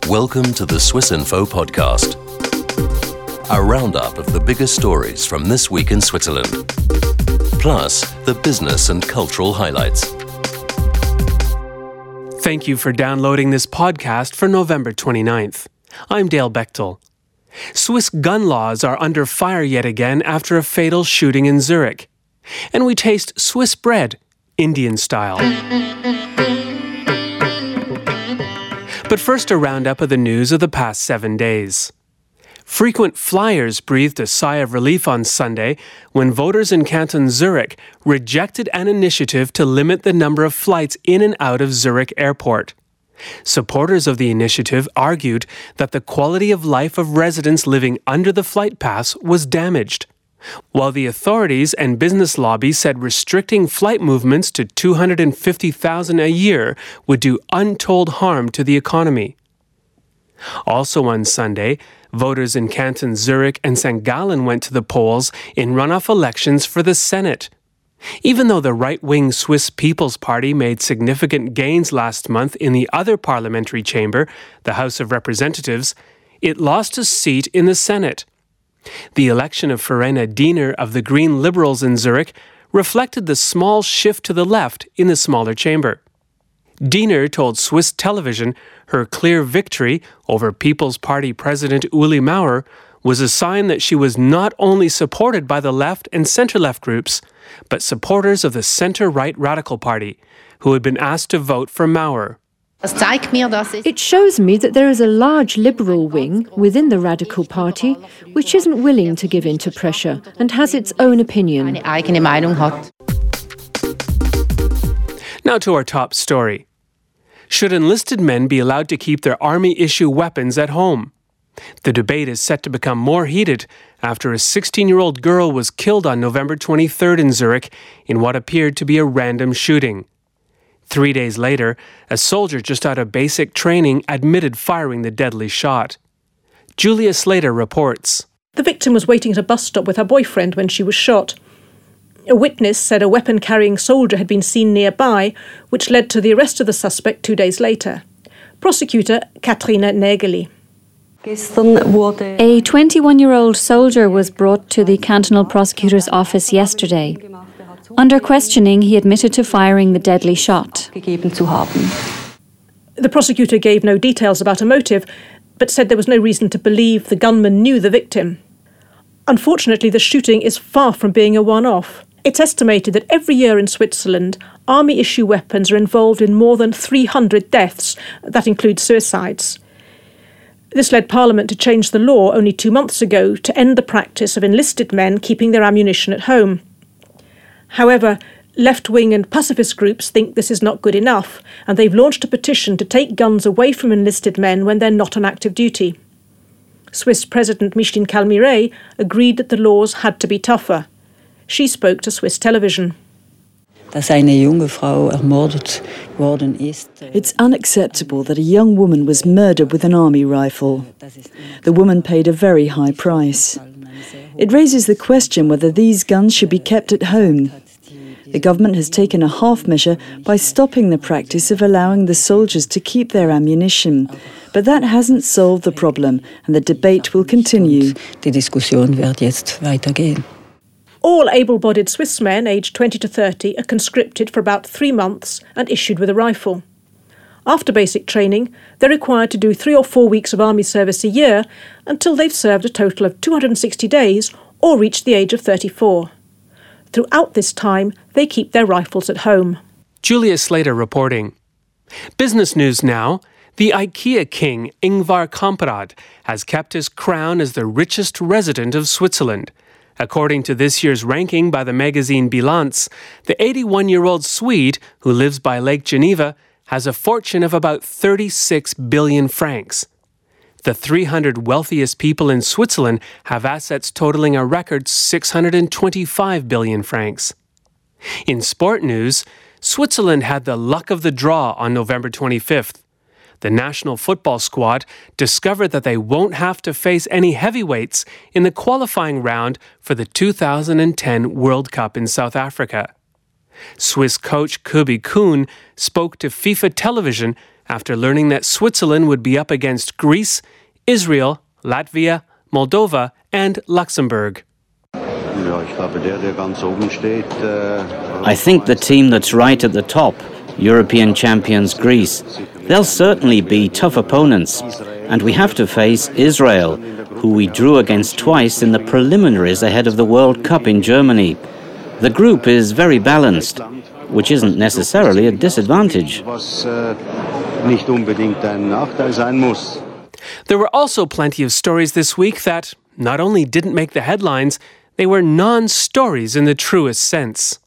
Welcome to the Swiss Info Podcast, a roundup of the biggest stories from this week in Switzerland, plus the business and cultural highlights. Thank you for downloading this podcast for November 29th. I'm Dale Bechtel. Swiss gun laws are under fire yet again after a fatal shooting in Zurich. And we taste Swiss bread, Indian style. But first, a roundup of the news of the past 7 days. Frequent flyers breathed a sigh of relief on Sunday when voters in Canton Zurich rejected an initiative to limit the number of flights in and out of Zurich Airport. Supporters of the initiative argued that the quality of life of residents living under the flight paths was damaged, while the authorities and business lobby said restricting flight movements to 250,000 a year would do untold harm to the economy. Also on Sunday, voters in Canton Zurich and St. Gallen went to the polls in runoff elections for the Senate. Even though the right-wing Swiss People's Party made significant gains last month in the other parliamentary chamber, the House of Representatives, it lost a seat in the Senate. The election of Verena Diener of the Green Liberals in Zurich reflected the small shift to the left in the smaller chamber. Diener told Swiss television her clear victory over People's Party President Uli Maurer was a sign that she was not only supported by the left and centre-left groups, but supporters of the centre-right Radical Party, who had been asked to vote for Maurer. It shows me that there is a large liberal wing within the Radical Party which isn't willing to give in to pressure and has its own opinion. Now to our top story. Should enlisted men be allowed to keep their army-issue weapons at home? The debate is set to become more heated after a 16-year-old girl was killed on November 23rd in Zurich in what appeared to be a random shooting. 3 days later, a soldier just out of basic training admitted firing the deadly shot. Julia Slater reports. The victim was waiting at a bus stop with her boyfriend when she was shot. A witness said a weapon-carrying soldier had been seen nearby, which led to the arrest of the suspect 2 days later. Prosecutor Katrina Nägeli. A 21-year-old soldier was brought to the cantonal prosecutor's office yesterday. Under questioning, he admitted to firing the deadly shot. The prosecutor gave no details about a motive, but said there was no reason to believe the gunman knew the victim. Unfortunately, the shooting is far from being a one-off. It's estimated that every year in Switzerland, army-issue weapons are involved in more than 300 deaths. That includes suicides. This led Parliament to change the law only 2 months ago to end the practice of enlisted men keeping their ammunition at home. However, left-wing and pacifist groups think this is not good enough, and they've launched a petition to take guns away from enlisted men when they're not on active duty. Swiss President Micheline Calmy-Rey agreed that the laws had to be tougher. She spoke to Swiss television. It's unacceptable that a young woman was murdered with an army rifle. The woman paid a very high price. It raises the question whether these guns should be kept at home. The government has taken a half measure by stopping the practice of allowing the soldiers to keep their ammunition. But that hasn't solved the problem, and the debate will continue. All able-bodied Swiss men aged 20 to 30 are conscripted for about 3 months and issued with a rifle. After basic training, they're required to do 3 or 4 weeks of army service a year until they've served a total of 260 days or reached the age of 34. Throughout this time, they keep their rifles at home. Julia Slater reporting. Business news now. The IKEA king, Ingvar Kamprad, has kept his crown as the richest resident of Switzerland. According to this year's ranking by the magazine Bilanz, the 81-year-old Swede, who lives by Lake Geneva, has a fortune of about 36 billion francs. The 300 wealthiest people in Switzerland have assets totaling a record 625 billion francs. In sport news, Switzerland had the luck of the draw on November 25th. The national football squad discovered that they won't have to face any heavyweights in the qualifying round for the 2010 World Cup in South Africa. Swiss coach Kobe Kuhn spoke to FIFA television after learning that Switzerland would be up against Greece, Israel, Latvia, Moldova, and Luxembourg. I think the team that's right at the top, European champions Greece, they'll certainly be tough opponents. And we have to face Israel, who we drew against twice in the preliminaries ahead of the World Cup in Germany. The group is very balanced, which isn't necessarily a disadvantage. There were also plenty of stories this week that not only didn't make the headlines, they were non-stories in the truest sense.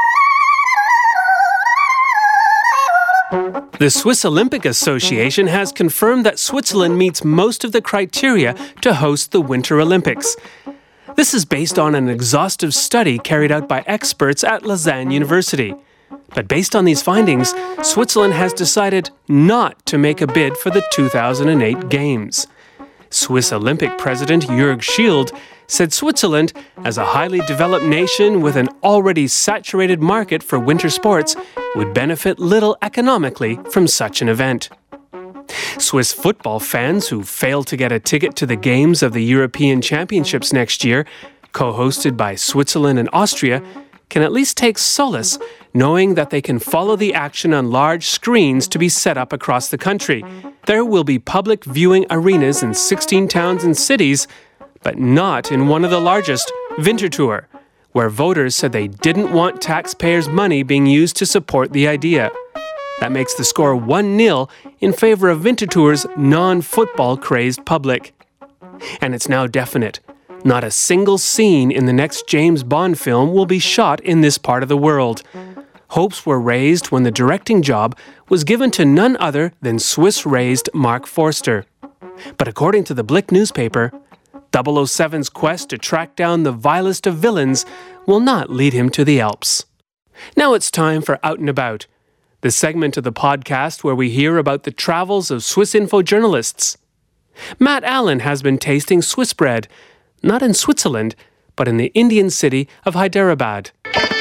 The Swiss Olympic Association has confirmed that Switzerland meets most of the criteria to host the Winter Olympics. This is based on an exhaustive study carried out by experts at Lausanne University. But based on these findings, Switzerland has decided not to make a bid for the 2008 Games. Swiss Olympic President Jürg Schild said Switzerland, as a highly developed nation with an already saturated market for winter sports, would benefit little economically from such an event. Swiss football fans who fail to get a ticket to the Games of the European Championships next year, co-hosted by Switzerland and Austria, can at least take solace knowing that they can follow the action on large screens to be set up across the country. There will be public viewing arenas in 16 towns and cities, but not in one of the largest, Winterthur, where voters said they didn't want taxpayers' money being used to support the idea. That makes the score 1-0 in favor of Winterthur's non-football crazed public. And it's now definite. Not a single scene in the next James Bond film will be shot in this part of the world. Hopes were raised when the directing job was given to none other than Swiss-raised Mark Forster. But according to the Blick newspaper, 007's quest to track down the vilest of villains will not lead him to the Alps. Now it's time for Out and About, the segment of the podcast where we hear about the travels of Swissinfo journalists. Matt Allen has been tasting Swiss bread, not in Switzerland, but in the Indian city of Hyderabad.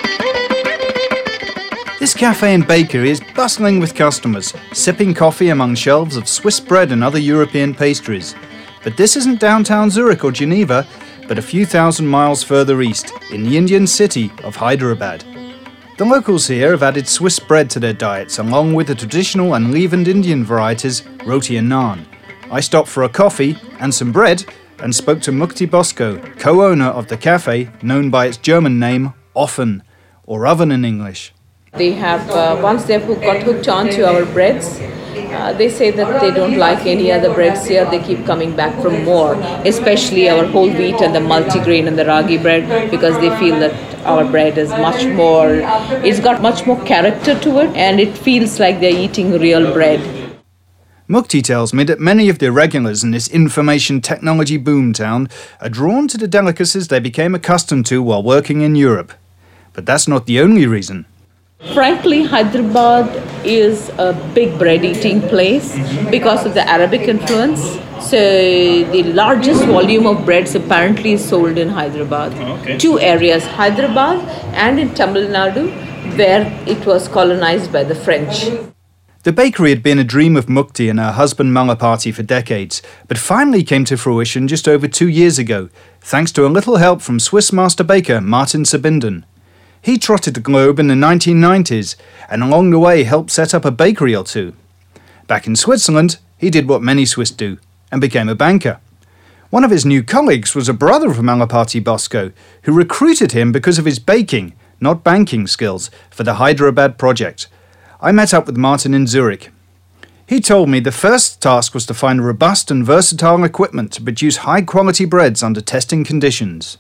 This cafe and bakery is bustling with customers, sipping coffee among shelves of Swiss bread and other European pastries. But this isn't downtown Zurich or Geneva, but a few thousand miles further east, in the Indian city of Hyderabad. The locals here have added Swiss bread to their diets, along with the traditional and leavened Indian varieties, roti and naan. I stopped for a coffee and some bread, and spoke to Mukti Bosco, co-owner of the cafe, known by its German name, Offen, or oven in English. They have, once they've got hooked onto our breads, they say that they don't like any other breads here. They keep coming back for more, especially our whole wheat and the multigrain and the ragi bread, because they feel that our bread is much more, it's got much more character to it, and it feels like they're eating real bread. Mukti tells me that many of the regulars in this information technology boomtown are drawn to the delicacies they became accustomed to while working in Europe. But that's not the only reason. Frankly, Hyderabad is a big bread-eating place because of the Arabic influence. So the largest volume of breads apparently is sold in Hyderabad. Okay. Two areas, Hyderabad and in Tamil Nadu, where it was colonized by the French. The bakery had been a dream of Mukti and her husband Malapati for decades, but finally came to fruition just over 2 years ago, thanks to a little help from Swiss master baker Martin Sabinden. He trotted the globe in the 1990s, and along the way helped set up a bakery or two. Back in Switzerland, he did what many Swiss do, and became a banker. One of his new colleagues was a brother of Malapati Bosco, who recruited him because of his baking, not banking skills, for the Hyderabad project. I met up with Martin in Zurich. He told me the first task was to find robust and versatile equipment to produce high-quality breads under testing conditions.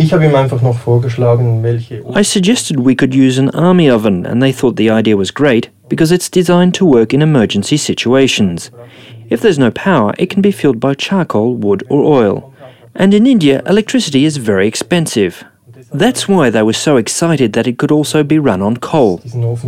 I suggested we could use an army oven, and they thought the idea was great because it's designed to work in emergency situations. If there's no power, it can be fueled by charcoal, wood or oil. And in India, electricity is very expensive. That's why they were so excited that it could also be run on coal.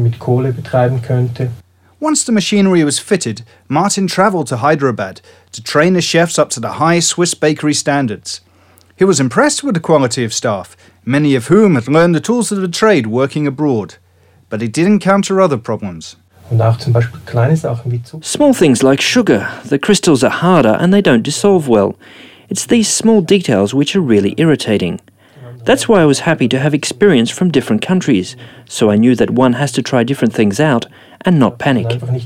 Once the machinery was fitted, Martin travelled to Hyderabad to train the chefs up to the high Swiss bakery standards. He was impressed with the quality of staff, many of whom had learned the tools of the trade working abroad. But he did encounter other problems. Small things like sugar. The crystals are harder and they don't dissolve well. It's these small details which are really irritating. That's why I was happy to have experience from different countries, so I knew that one has to try different things out and not panic.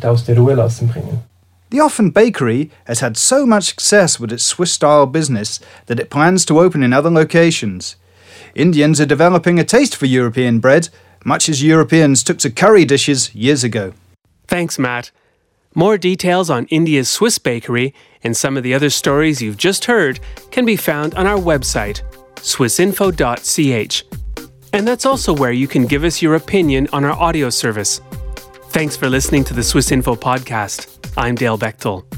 The Offen Bakery has had so much success with its Swiss-style business that it plans to open in other locations. Indians are developing a taste for European bread, much as Europeans took to curry dishes years ago. Thanks, Matt. More details on India's Swiss bakery and some of the other stories you've just heard can be found on our website, swissinfo.ch. And that's also where you can give us your opinion on our audio service. Thanks for listening to the Swiss Info podcast. I'm Dale Bechtel.